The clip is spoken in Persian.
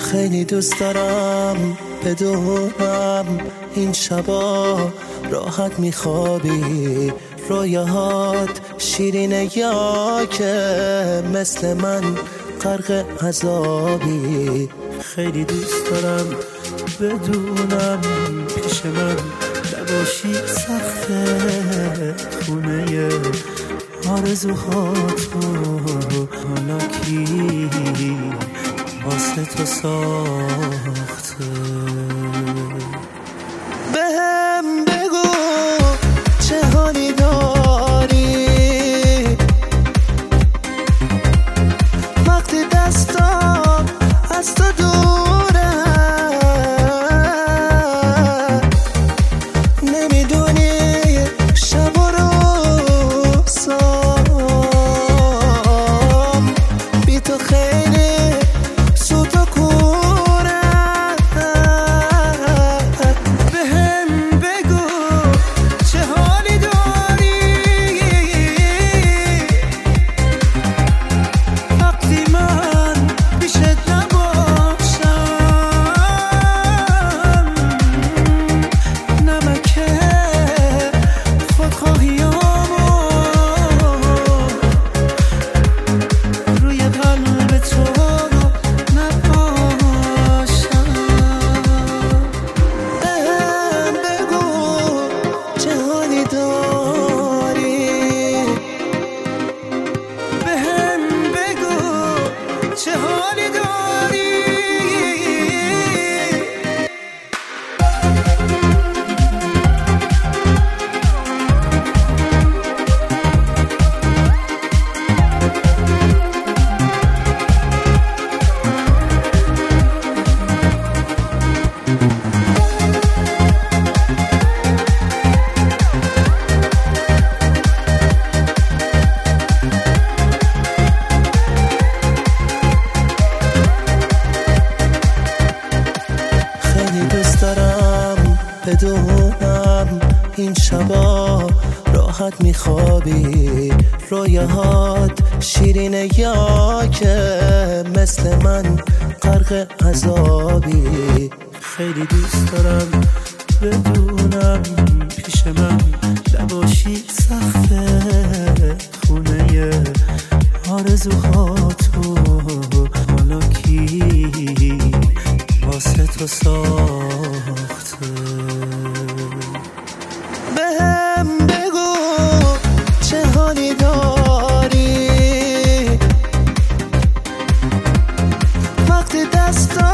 خیلی دوست دارم بدونم این شبا راحت میخوابی، رویاهات شیرینه یا که مثل من غرق عذابی. خیلی دوست دارم بدونم پیش من نباشی، سخته خونه آرزوهاتو حالا کی واسه تو ساخته. بهم بگو چه حالی داری وقتی دستام از تو دوره، نمیدونی شب و روزام بی تو خیلی سوت و کوره. بهم بگو چه حالی داری وقتی من پیشت نباشم، نمک خودخواهیامو روی قلب تو نپاشم. بهم بگو چه حالی داری، بهم بگو چه حالی داری. خیلی دوست دارم بدونم این شبا راحت میخوابی، رویاهات شیرینه یا که مثل من غرق عذابی. خیلی دوست دارم بدونم پیش من نباشی، سخته خونه آرزوهاتو حالا کی واسه تو ساخته. بهم بگو چه حالی داری وقتی دست